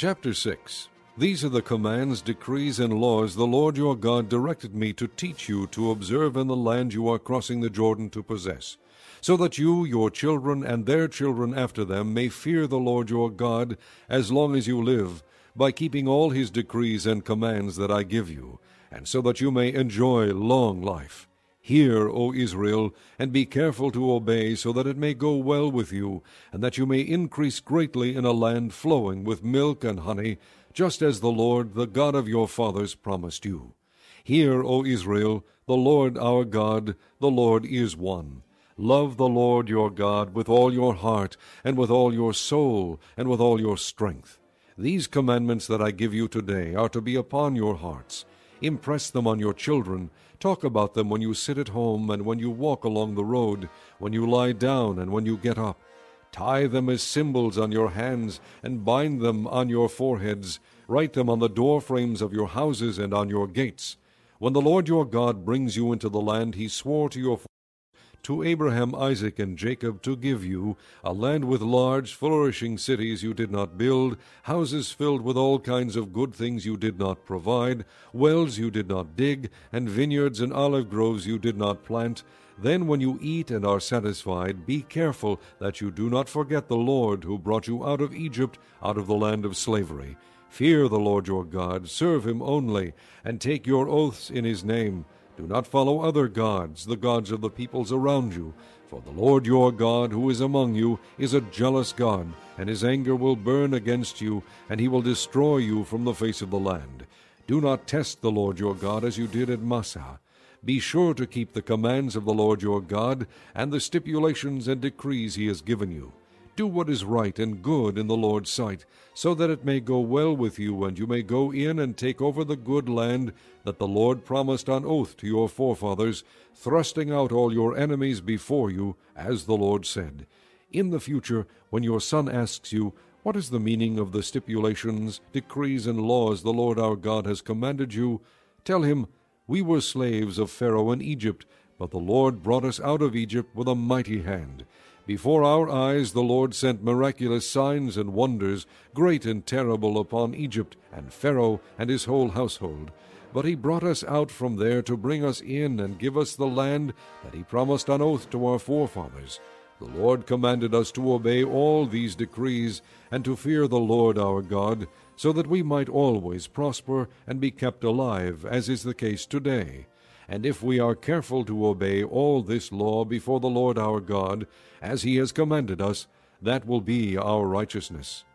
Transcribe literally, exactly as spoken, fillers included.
Chapter six. These are the commands, decrees, and laws the Lord your God directed me to teach you to observe in the land you are crossing the Jordan to possess, so that you, your children, and their children after them may fear the Lord your God as long as you live, by keeping all his decrees and commands that I give you, and so that you may enjoy long life. Hear, O Israel, and be careful to obey, so that it may go well with you, and that you may increase greatly in a land flowing with milk and honey, just as the Lord, the God of your fathers, promised you. Hear, O Israel, the Lord our God, the Lord is one. Love the Lord your God with all your heart, and with all your soul, and with all your strength. These commandments that I give you today are to be upon your hearts. Impress them on your children. Talk about them when you sit at home and when you walk along the road, when you lie down and when you get up. Tie them as symbols on your hands and bind them on your foreheads. Write them on the door frames of your houses and on your gates. When the Lord your God brings you into the land he swore to your to Abraham, Isaac, and Jacob to give you, a land with large, flourishing cities you did not build, houses filled with all kinds of good things you did not provide, wells you did not dig, and vineyards and olive groves you did not plant, then when you eat and are satisfied, be careful that you do not forget the Lord who brought you out of Egypt, out of the land of slavery. Fear the Lord your God, serve him only, and take your oaths in his name. Do not follow other gods, the gods of the peoples around you, for the Lord your God, who is among you, is a jealous God, and his anger will burn against you, and he will destroy you from the face of the land. Do not test the Lord your God as you did at Massah. Be sure to keep the commands of the Lord your God, and the stipulations and decrees he has given you. Do what is right and good in the Lord's sight, so that it may go well with you, and you may go in and take over the good land that the Lord promised on oath to your forefathers, thrusting out all your enemies before you, as the Lord said. In the future, when your son asks you, what is the meaning of the stipulations, decrees, and laws the Lord our God has commanded you, tell him, we were slaves of Pharaoh in Egypt, but the Lord brought us out of Egypt with a mighty hand. Before our eyes the Lord sent miraculous signs and wonders, great and terrible, upon Egypt and Pharaoh and his whole household. But he brought us out from there to bring us in and give us the land that he promised on oath to our forefathers. The Lord commanded us to obey all these decrees and to fear the Lord our God, so that we might always prosper and be kept alive, as is the case today. And if we are careful to obey all this law before the Lord our God, as he has commanded us, that will be our righteousness.